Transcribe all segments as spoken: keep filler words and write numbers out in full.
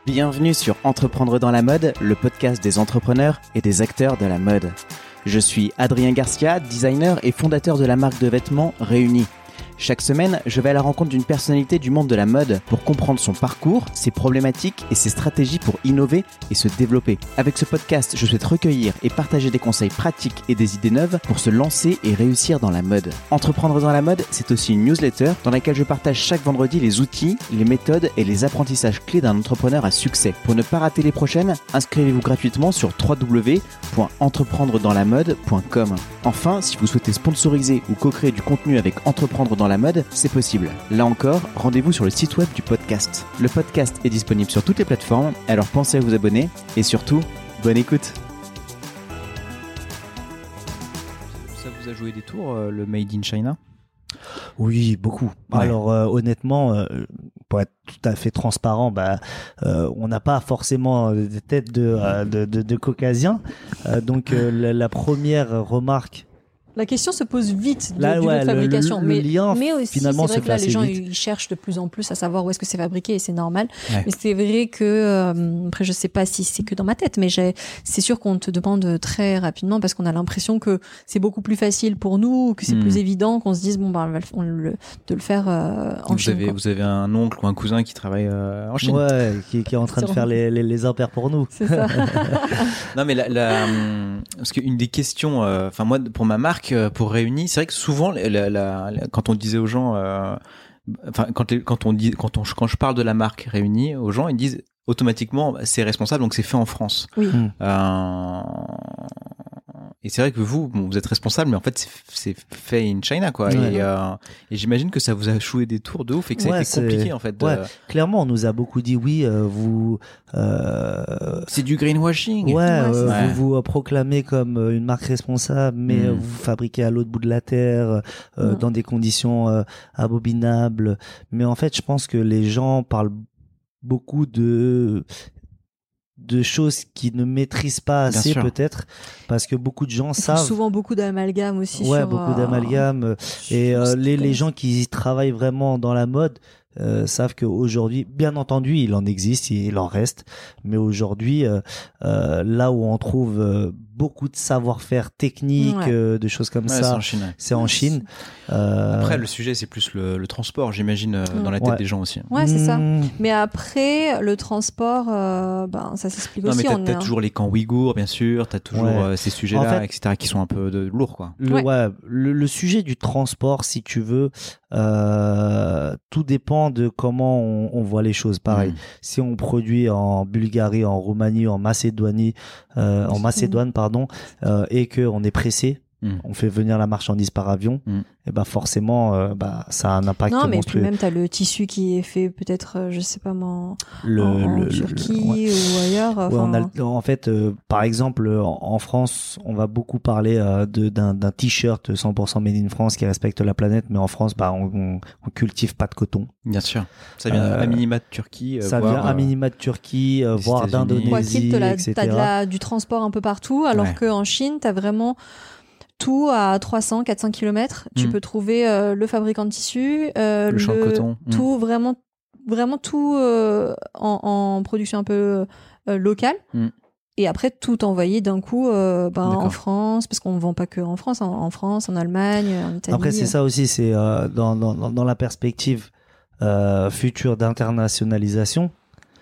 Bienvenue sur Entreprendre dans la mode, le podcast des entrepreneurs et des acteurs de la mode. Je suis Adrien Garcia, designer et fondateur de la marque de vêtements Réunis. Chaque semaine, je vais à la rencontre d'une personnalité du monde de la mode pour comprendre son parcours, ses problématiques et ses stratégies pour innover et se développer. Avec ce podcast, je souhaite recueillir et partager des conseils pratiques et des idées neuves pour se lancer et réussir dans la mode. Entreprendre dans la mode, c'est aussi une newsletter dans laquelle je partage chaque vendredi les outils, les méthodes et les apprentissages clés d'un entrepreneur à succès. Pour ne pas rater les prochaines, inscrivez-vous gratuitement sur w w w point entreprendre dans la mode point com. Enfin, si vous souhaitez sponsoriser ou co-créer du contenu avec Entreprendre dans la mode, c'est possible. Là encore, rendez-vous sur le site web du podcast. Le podcast est disponible sur toutes les plateformes, alors pensez à vous abonner et surtout, bonne écoute. Ça vous a joué des tours, euh, le Made in China ? Oui, beaucoup. Ouais. Alors euh, honnêtement, euh, pour être tout à fait transparent, bah, euh, on n'a pas forcément des têtes de, euh, de, de, de caucasiens. Euh, donc euh, la, la première remarque. La question se pose vite de, là, du ouais, lieu de fabrication, le, le, mais, le lien, mais aussi finalement, c'est vrai que là les gens vite. ils cherchent de plus en plus à savoir où est-ce que c'est fabriqué et c'est normal. Ouais. Mais c'est vrai que euh, après je sais pas si c'est que dans ma tête, mais j'ai, c'est sûr qu'on te demande très rapidement parce qu'on a l'impression que c'est beaucoup plus facile pour nous, que c'est mmh. plus évident, qu'on se dise bon bah on va le, de le faire euh, en vous Chine. Avez, quoi. Vous avez un oncle ou un cousin qui travaille euh, en Chine. Ouais, qui, qui est en train de faire les, les, les impairs pour nous. C'est ça. Non mais la, la, parce qu'une des questions, enfin euh, moi pour ma marque, pour Réunis, c'est vrai que souvent la, la, la, quand on disait aux gens, euh, enfin quand, les, quand on dit, quand on, quand je parle de la marque Réunis aux gens, ils disent automatiquement c'est responsable, donc c'est fait en France. Oui. Mmh. Euh, et c'est vrai que vous, bon, vous êtes responsable, mais en fait, c'est, c'est fait in China, quoi. Ouais. Et, euh, et j'imagine que ça vous a joué des tours de ouf et que ça ouais, a été compliqué, en fait. De... Ouais. Clairement, on nous a beaucoup dit oui, euh, vous. Euh... C'est du greenwashing. Ouais, ouais, euh, ouais. vous vous proclamez comme une marque responsable, mais mmh. vous fabriquez à l'autre bout de la terre, euh, mmh. dans des conditions euh, abominables. Mais en fait, je pense que les gens parlent beaucoup de de choses qu'ils ne maîtrisent pas assez peut-être parce que beaucoup de gens savent souvent beaucoup d'amalgame aussi ouais sur, beaucoup euh... d'amalgame et euh, les les gens qui travaillent vraiment dans la mode euh, savent qu'aujourd'hui, bien entendu, il en existe, il en reste, mais aujourd'hui, euh, euh, là où on trouve euh, beaucoup de savoir-faire technique, ouais. euh, de choses comme ouais, ça, c'est en Chine. Ouais. C'est en Chine. Euh... Après, le sujet, c'est plus le, le transport, j'imagine, euh, mmh. dans la tête ouais. des gens aussi. Ouais, c'est ça. Mmh. Mais après, le transport, euh, ben, ça s'explique non, aussi. Non, mais t'as, on t'as est... toujours les camps ouïghours, bien sûr, t'as toujours ouais. euh, ces sujets-là, en fait, et cetera, qui sont un peu de, lourds, quoi. Le, ouais. ouais, le, le sujet du transport, si tu veux, euh, tout dépend de comment on, on voit les choses. Pareil, mmh. si on produit en Bulgarie, en Roumanie, en Macédoine, euh, en Macédoine, pardon, euh, et que on est pressé, mmh. on fait venir la marchandise par avion, mmh. et ben forcément, euh, bah ça a un impact non, mais monstrueux. Puis même t'as le tissu qui est fait peut-être, euh, je sais pas moi, le, en, en le, Turquie le, ouais. ou ailleurs. Ouais, on a, en fait, euh, par exemple, en, en France, on va beaucoup parler euh, de, d'un, d'un t-shirt cent pour cent made in France qui respecte la planète, mais en France, bah, on, on, on cultive pas de coton. Bien sûr. Ça vient euh, à minima de Turquie. Euh, ça voire, vient à minima de Turquie, euh, voire d'Indonésie, quoi qu'il, t'as, et cetera. T'as de la, du transport un peu partout, alors ouais. qu'en Chine, t'as vraiment tout à trois cents à quatre cents kilomètres. Mmh. Tu peux trouver euh, le fabricant de tissu, euh, le, le champ de coton. Tout, mmh. vraiment, vraiment tout euh, en, en production un peu euh, locale. Mmh. Et après, tout envoyé d'un coup euh, ben, en France, parce qu'on ne vend pas que en France, en, en France, en Allemagne, en Italie. Après, c'est ça aussi, c'est euh, dans, dans, dans la perspective euh, future d'internationalisation,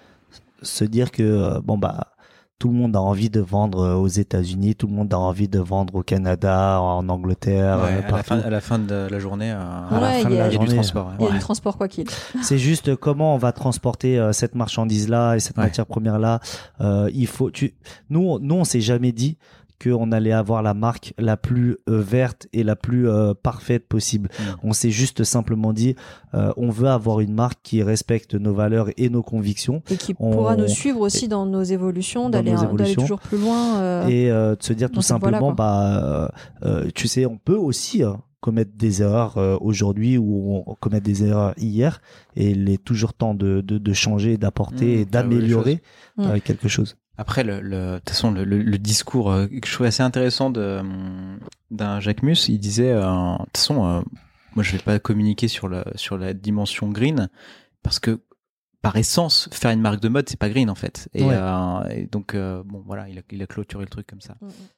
se dire que, euh, bon, bah, tout le monde a envie de vendre aux États-Unis, tout le monde a envie de vendre au Canada, en Angleterre, ouais, euh, à, la fin, à la fin de la journée, euh, ouais, à la fin de la il y a journée, du transport. Ouais. Il y a du transport quoi qu'il. C'est juste comment on va transporter euh, cette marchandise-là et cette ouais. matière première-là. Euh, il faut, tu, nous, nous, on s'est jamais dit qu'on allait avoir la marque la plus euh, verte et la plus euh, parfaite possible. Mmh. On s'est juste simplement dit, euh, on veut avoir une marque qui respecte nos valeurs et nos convictions. Et qui on, pourra nous suivre aussi dans nos évolutions, dans d'aller, nos évolutions. d'aller toujours plus loin. Euh, et euh, de se dire tout simplement, voilà, bah, euh, tu sais, on peut aussi hein, commettre des erreurs euh, aujourd'hui ou on commet des erreurs hier, et il est toujours temps de, de, de changer, d'apporter mmh, et d'améliorer euh, mmh. quelque chose. Après, le, le, de toute façon, le, le, le discours euh, que je trouvais assez intéressant de, d'un Jacques Mus, il disait, euh, de toute façon, euh, moi je vais pas communiquer sur la, sur la dimension green, parce que par essence, faire une marque de mode, c'est pas green en fait. Et, Ouais. euh, et donc, euh, bon, voilà, il a, il a clôturé le truc comme ça. Mm-hmm.